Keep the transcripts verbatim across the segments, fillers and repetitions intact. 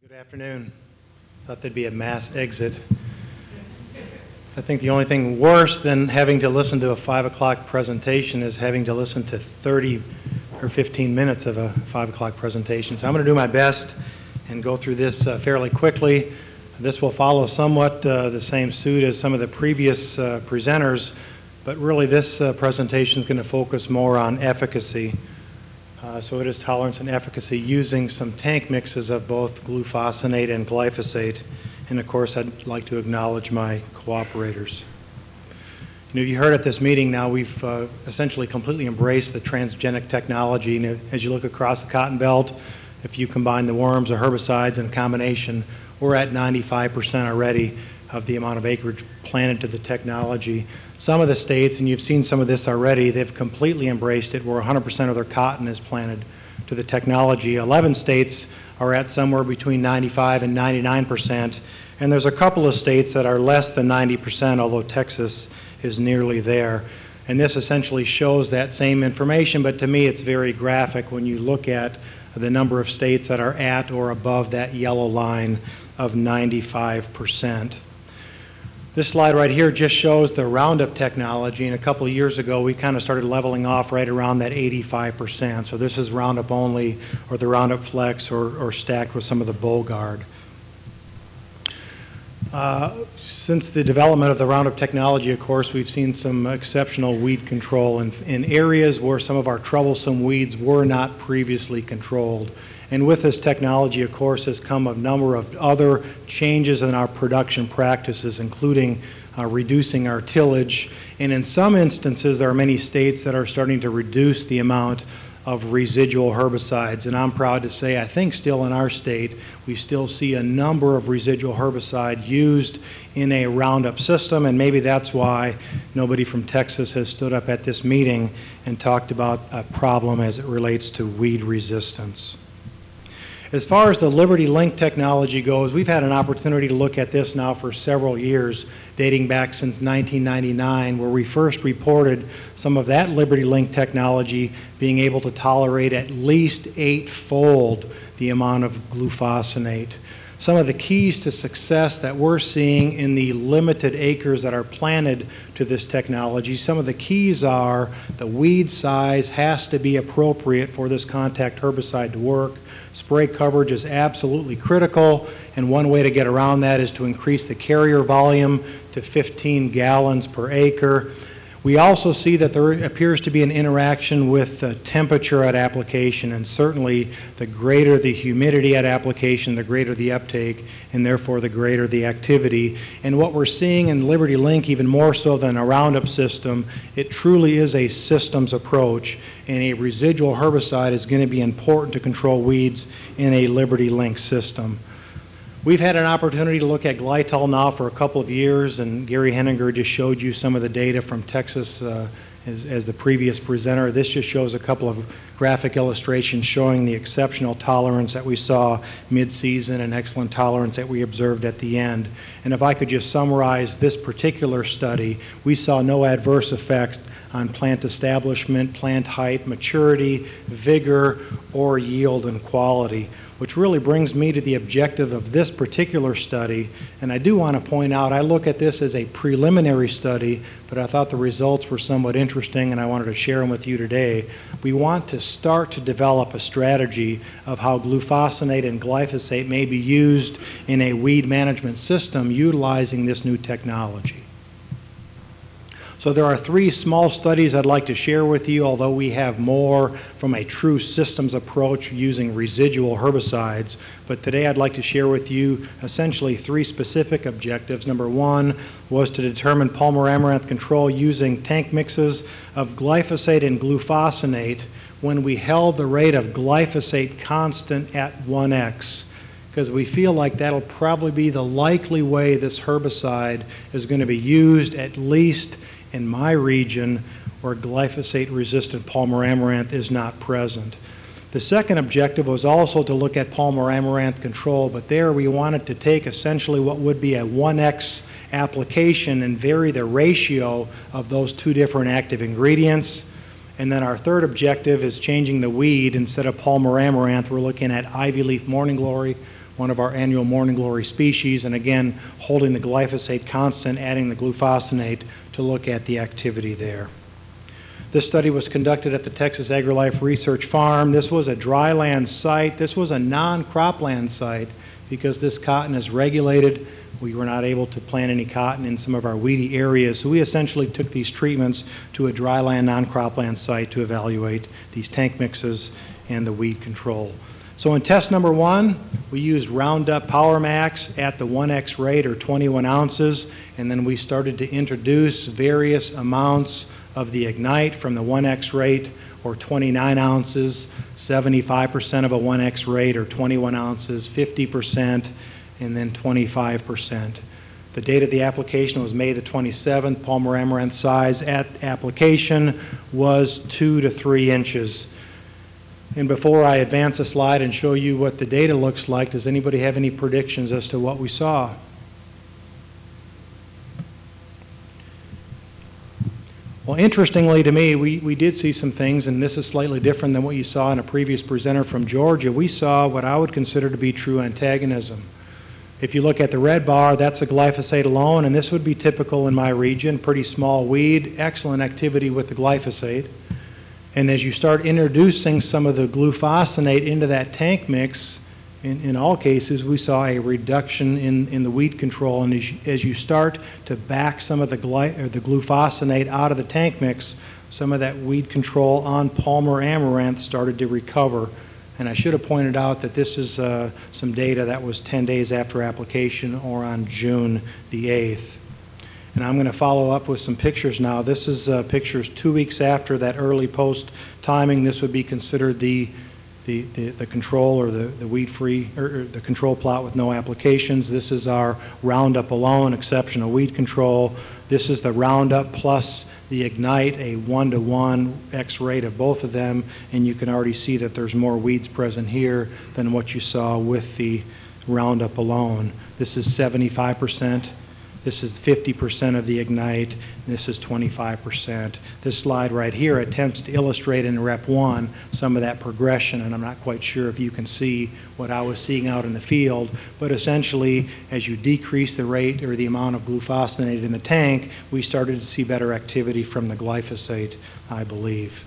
Good afternoon. Thought there'd be a mass exit. I think the only thing worse than having to listen to a five o'clock presentation is having to listen to thirty or fifteen minutes of a five o'clock presentation. So I'm going to do my best and go through this uh, fairly quickly. This will follow somewhat uh, the same suit as some of the previous uh, presenters, but really this uh, presentation is going to focus more on efficacy. Uh, so it is tolerance and efficacy using some tank mixes of both glufosinate and glyphosate. And of course, I'd like to acknowledge my cooperators. You know, you heard at this meeting now, we've uh, essentially completely embraced the transgenic technology. You know, as you look across the cotton belt, if you combine the worms or herbicides in a combination, we're at ninety-five percent already of the amount of acreage planted to the technology. Some of the states, and you've seen some of this already, they've completely embraced it, where one hundred percent of their cotton is planted to the technology. eleven states are at somewhere between ninety-five and ninety-nine percent, and there's a couple of states that are less than ninety percent, although Texas is nearly there. And this essentially shows that same information, but to me it's very graphic when you look at the number of states that are at or above that yellow line of ninety-five percent. This slide right here just shows the Roundup technology, and a couple of years ago we kind of started leveling off right around that eighty-five percent. So this is Roundup only, or the Roundup Flex, or, or stacked with some of the Bollgard. Uh, since the development of the Roundup technology, of course, we've seen some exceptional weed control in, in areas where some of our troublesome weeds were not previously controlled. And with this technology, of course, has come a number of other changes in our production practices, including uh, reducing our tillage. And in some instances, there are many states that are starting to reduce the amount of residual herbicides. And I'm proud to say, I think still in our state, we still see a number of residual herbicide used in a Roundup system, and maybe that's why nobody from Texas has stood up at this meeting and talked about a problem as it relates to weed resistance. As far as the Liberty Link technology goes, we've had an opportunity to look at this now for several years, dating back since nineteen ninety-nine, where we first reported some of that Liberty Link technology being able to tolerate at least eightfold the amount of glufosinate. Some of the keys to success that we're seeing in the limited acres that are planted to this technology, some of the keys are the weed size has to be appropriate for this contact herbicide to work. Spray coverage is absolutely critical, and one way to get around that is to increase the carrier volume to fifteen gallons per acre. We also see that there appears to be an interaction with uh, temperature at application, and certainly the greater the humidity at application, the greater the uptake, and therefore the greater the activity. And what we're seeing in Liberty Link, even more so than a Roundup system, it truly is a systems approach, and a residual herbicide is going to be important to control weeds in a Liberty Link system. We've had an opportunity to look at Glytol now for a couple of years, and Gary Henninger just showed you some of the data from Texas uh, as, as the previous presenter. This just shows a couple of graphic illustrations showing the exceptional tolerance that we saw mid-season and excellent tolerance that we observed at the end. And if I could just summarize this particular study, we saw no adverse effects on plant establishment, plant height, maturity, vigor, or yield and quality, which really brings me to the objective of this particular study. And I do want to point out, I look at this as a preliminary study, but I thought the results were somewhat interesting and I wanted to share them with you today. We want to start to develop a strategy of how glufosinate and glyphosate may be used in a weed management system utilizing this new technology. So there are three small studies I'd like to share with you, although we have more from a true systems approach using residual herbicides. But today I'd like to share with you essentially three specific objectives. Number one was to determine Palmer amaranth control using tank mixes of glyphosate and glufosinate when we held the rate of glyphosate constant at one X. Because we feel like that'll probably be the likely way this herbicide is going to be used, at least in my region where glyphosate-resistant Palmer amaranth is not present. The second objective was also to look at Palmer amaranth control, but there we wanted to take essentially what would be a one X application and vary the ratio of those two different active ingredients. And then our third objective is changing the weed. Instead of Palmer amaranth, we're looking at Ivy Leaf Morning Glory, one of our annual morning glory species, and again, holding the glyphosate constant, adding the glufosinate to look at the activity there. This study was conducted at the Texas AgriLife Research Farm. This was a dryland site. This was a non-cropland site because this cotton is regulated. We were not able to plant any cotton in some of our weedy areas, so we essentially took these treatments to a dryland, non-cropland site to evaluate these tank mixes and the weed control. So in test number one, we used Roundup Power Max at the one X rate, or twenty-one ounces, and then we started to introduce various amounts of the Ignite from the one X rate, or twenty-nine ounces, seventy-five percent of a one X rate, or twenty-one ounces, fifty percent, and then twenty-five percent. The date of the application was May the twenty-seventh. Palmer amaranth size at application was two to three inches. And before I advance a slide and show you what the data looks like, does anybody have any predictions as to what we saw? Well, interestingly to me, we, we did see some things, and this is slightly different than what you saw in a previous presenter from Georgia. We saw what I would consider to be true antagonism. If you look at the red bar, that's a glyphosate alone, and this would be typical in my region, pretty small weed, excellent activity with the glyphosate. And as you start introducing some of the glufosinate into that tank mix, in, in all cases, we saw a reduction in, in the weed control. And as you, as you start to back some of the, gly, or the glufosinate out of the tank mix, some of that weed control on Palmer amaranth started to recover. And I should have pointed out that this is uh, some data that was ten days after application, or on June the eighth. And I'm going to follow up with some pictures now. This is uh, pictures two weeks after that early post timing. This would be considered the, the, the, the control, or the, the weed-free, or, or the control plot with no applications. This is our Roundup alone, exceptional weed control. This is the Roundup plus the Ignite, a one-to-one X rate of both of them, and you can already see that there's more weeds present here than what you saw with the Roundup alone. This is seventy-five percent. This is fifty percent of the Ignite, and this is twenty-five percent. This slide right here attempts to illustrate in rep one some of that progression, and I'm not quite sure if you can see what I was seeing out in the field, but essentially, as you decrease the rate or the amount of glufosinate in the tank, we started to see better activity from the glyphosate, I believe.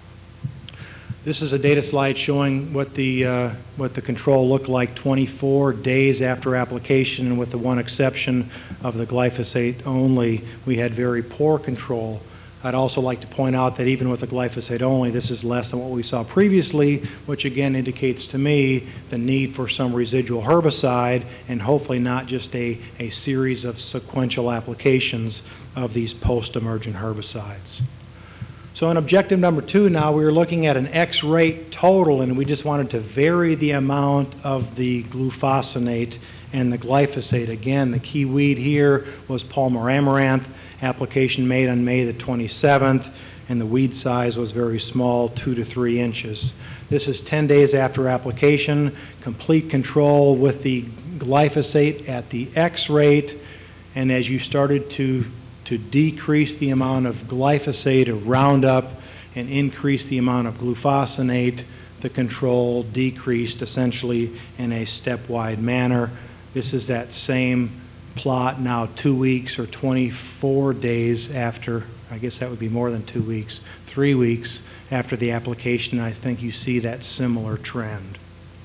This is a data slide showing what the, uh, what the control looked like twenty-four days after application, and with the one exception of the glyphosate only, we had very poor control. I'd also like to point out that even with the glyphosate only, this is less than what we saw previously, which again indicates to me the need for some residual herbicide, and hopefully not just a, a series of sequential applications of these post-emergent herbicides. So in objective number two now, we were looking at an X rate total, and we just wanted to vary the amount of the glufosinate and the glyphosate. Again, the key weed here was Palmer amaranth, application made on May the twenty-seventh, and the weed size was very small, two to three inches. This is ten days after application, complete control with the glyphosate at the X rate, and as you started to to decrease the amount of glyphosate or Roundup and increase the amount of glufosinate, the control decreased essentially in a stepwise manner. This is that same plot now two weeks or twenty-four days after, I guess that would be more than two weeks, three weeks after the application. I think you see that similar trend.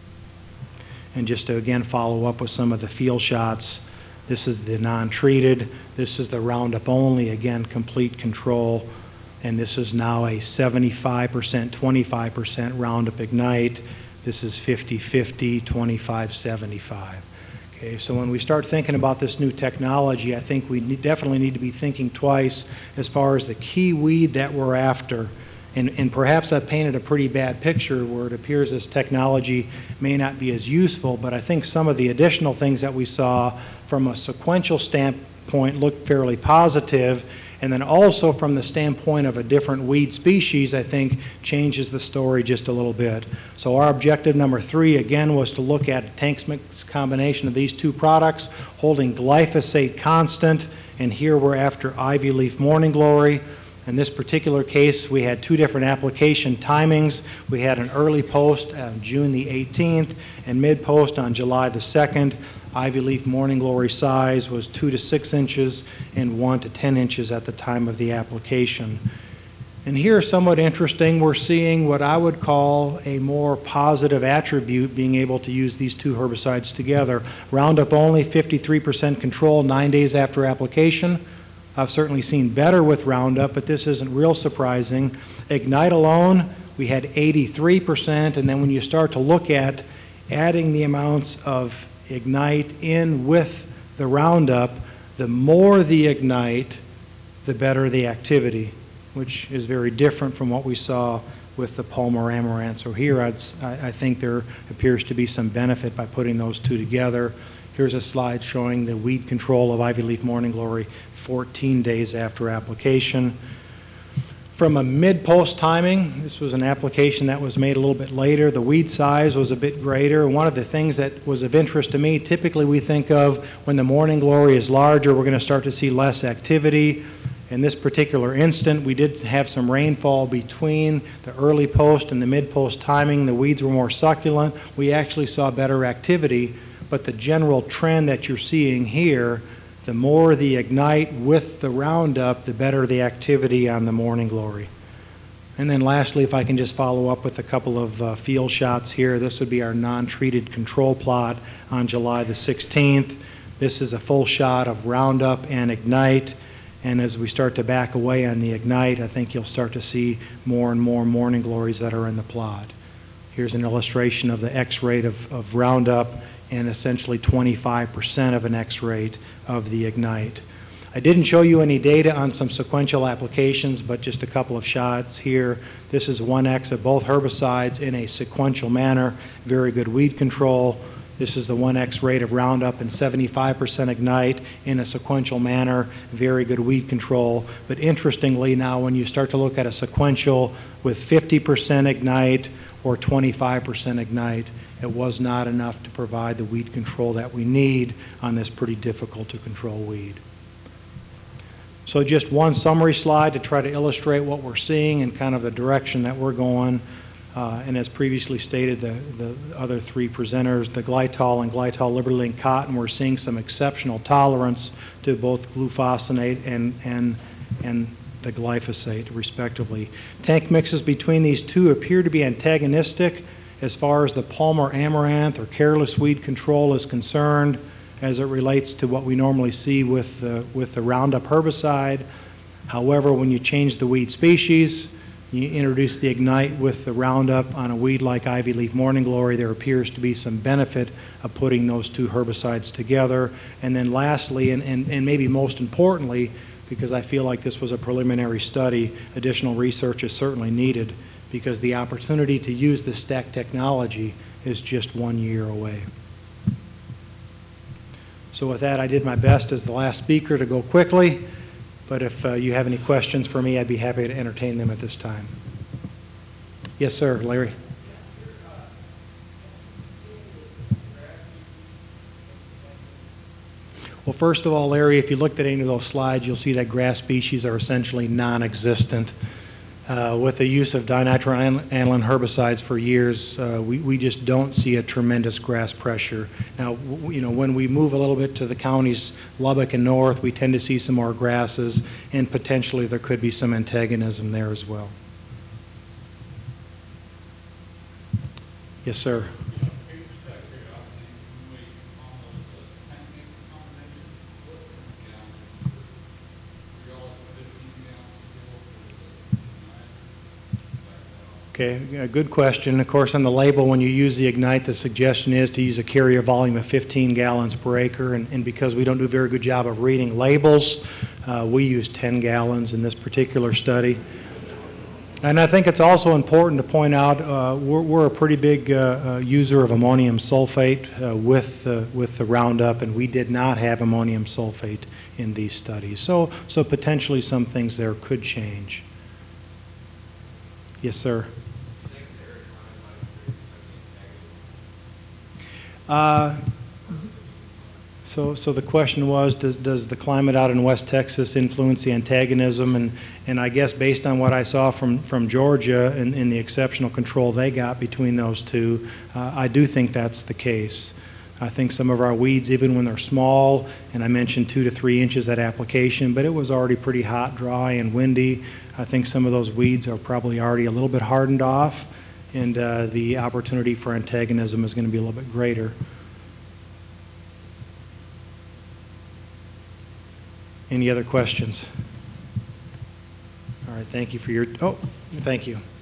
And just to again follow up with some of the field shots, this is the non-treated, this is the Roundup only, again, complete control, and this is now a seventy-five percent, twenty-five percent Roundup Ignite. This is fifty fifty, twenty-five seventy-five. Okay, so when we start thinking about this new technology, I think we need, definitely need to be thinking twice as far as the key weed that we're after. And, and perhaps I've painted a pretty bad picture where it appears this technology may not be as useful, but I think some of the additional things that we saw from a sequential standpoint look fairly positive, and then also from the standpoint of a different weed species, I think changes the story just a little bit. So our objective number three, again, was to look at a tank mix combination of these two products, holding glyphosate constant, and here we're after Ivy Leaf Morning Glory. In this particular case, we had two different application timings. We had an early post on June the eighteenth and mid-post on July the second. Ivy leaf morning glory size was two to six inches and one to ten inches at the time of the application. And here, somewhat interesting, we're seeing what I would call a more positive attribute, being able to use these two herbicides together. Roundup only, fifty-three percent control nine days after application. I've certainly seen better with Roundup, but this isn't real surprising. Ignite alone, we had eighty-three percent, and then when you start to look at adding the amounts of Ignite in with the Roundup, the more the Ignite, the better the activity, which is very different from what we saw with the Palmer Amaranth. So here I'd, I think there appears to be some benefit by putting those two together. Here's a slide showing the weed control of Ivy leaf morning glory fourteen days after application. From a mid-post timing, this was an application that was made a little bit later. The weed size was a bit greater. One of the things that was of interest to me, typically we think of when the morning glory is larger, we're going to start to see less activity. In this particular instant, we did have some rainfall between the early post and the mid-post timing. The weeds were more succulent. We actually saw better activity, but the general trend that you're seeing here, the more the Ignite with the Roundup, the better the activity on the morning glory. And then lastly, if I can just follow up with a couple of uh, field shots here, this would be our non-treated control plot on July the sixteenth. This is a full shot of Roundup and Ignite. And as we start to back away on the Ignite, I think you'll start to see more and more morning glories that are in the plot. Here's an illustration of the X rate of, of Roundup and essentially twenty-five percent of an X rate of the Ignite. I didn't show you any data on some sequential applications, but just a couple of shots here. This is one X of both herbicides in a sequential manner, very good weed control. This is the one X rate of Roundup and seventy-five percent Ignite in a sequential manner, very good weed control. But interestingly now, when you start to look at a sequential with fifty percent Ignite or twenty-five percent Ignite, it was not enough to provide the weed control that we need on this pretty difficult to control weed. So just one summary slide to try to illustrate what we're seeing and kind of the direction that we're going. Uh, and as previously stated, the, the other three presenters, the Glytol and Glytol LibertyLink cotton, we're seeing some exceptional tolerance to both glufosinate and, and, and the glyphosate, respectively. Tank mixes between these two appear to be antagonistic as far as the Palmer Amaranth or careless weed control is concerned, as it relates to what we normally see with the, with the Roundup herbicide. However, when you change the weed species, you introduce the Ignite with the Roundup on a weed like Ivy leaf morning glory, there appears to be some benefit of putting those two herbicides together. And then lastly, and, and, and maybe most importantly, because I feel like this was a preliminary study, additional research is certainly needed, because the opportunity to use the stack technology is just one year away. So with that, I did my best as the last speaker to go quickly, but if uh, you have any questions for me, I'd be happy to entertain them at this time. Yes, sir, Larry. Well, first of all, Larry, if you looked at any of those slides, you'll see that grass species are essentially non-existent. Uh, with the use of dinitroaniline herbicides for years, uh, we, we just don't see a tremendous grass pressure. Now, w you know, when we move a little bit to the counties, Lubbock and north, we tend to see some more grasses, and potentially there could be some antagonism there as well. Yes, sir. Okay, a good question. Of course, on the label, when you use the Ignite, the suggestion is to use a carrier volume of fifteen gallons per acre, and, and because we don't do a very good job of reading labels, uh, we use ten gallons in this particular study. And I think it's also important to point out uh, we're, we're a pretty big uh, uh, user of ammonium sulfate uh, with, uh, with the Roundup, and we did not have ammonium sulfate in these studies. So, so potentially some things there could change. Yes, sir. Uh, So, so the question was, does, does the climate out in West Texas influence the antagonism? And, and I guess based on what I saw from, from Georgia and, and the exceptional control they got between those two, uh, I do think that's the case. I think some of our weeds, even when they're small, and I mentioned two to three inches at application, but it was already pretty hot, dry, and windy. I think some of those weeds are probably already a little bit hardened off, and uh, the opportunity for antagonism is going to be a little bit greater. Any other questions? All right, thank you for your, oh, thank you.